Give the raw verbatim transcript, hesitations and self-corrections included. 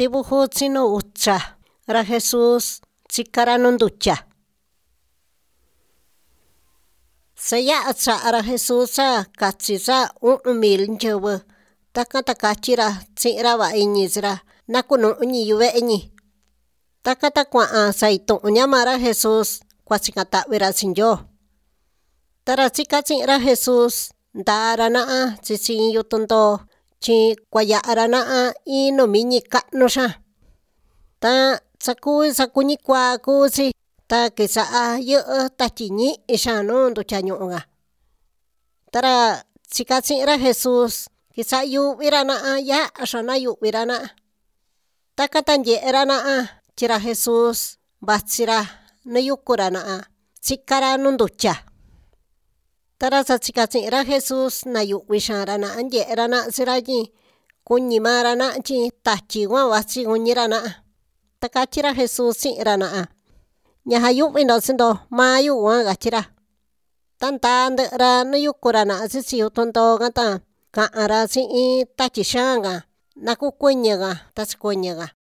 dibuju tsinu utsa ra Jesús tsikara nu ndutya. Saya'a tsa'a ra Jesús sa katsi sa u'un mil nyɨvɨ takan ta katyira tsi'in‑ra va'a iñi‑chi‑ra na kunu'un‑ñi yuve'e‑ñi. Takan ta kua'an saitu'un ña maa ra Jesús kuachikan ta'vi‑ra chii Ndyoo. Ta ra tsika chi'in ra Jesús ndaa‑ra na'a chichi iin yutun ndoo chiin kuaya'a‑ra na'a iin nu miñi ka'nu xaan. Ta sakuvi sakuñi kuaa kuu‑chi ta kicha'a yɨ'ɨ tatyi ñi'i xaan nuu ndutya ñu'un‑can. Ta ra chika chi'in ra Jesús kicha'a yu'vi‑ra na'a ya'a xaan nayu'vi‑ra na'a. Takan ta ndye'e‑ra na'a tyi ra Jesús vachi‑ra nu yuku‑ra na'a chika‑ra nu ndutya. Ta ra cha chika chi'in ra Jesús nayu'vi xaan‑ra na'a ndye'e‑ra na'a chi‑ra tyi kuñi maa‑ra na'a tyi tatyi kuan vachi kuñi‑ra na'a. Ta katyi ra Jesús chi'in‑ra na'a: ―Ña jayu'vi‑ndo chi‑ndo, maa yu'u van ―katyi‑ra. Ta ndaa ndɨ'ɨ‑ra nu yuku‑ra na'a chichi yutun ndoo kan ta ka'an‑ra chi'in tatyi xaan can na kukuɨñɨ can ta chikuɨñɨ can.